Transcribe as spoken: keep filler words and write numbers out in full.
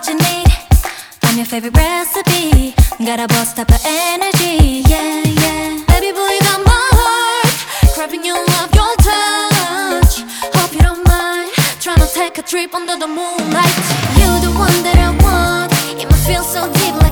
what you need. I'm your favorite recipe. Gotta bust up the energy, yeah, yeah. Baby boy, you got my heart craving you love, your touch. Hope you don't mind trying to take a trip under the moonlight. You're the one that I want. It must feel so deep.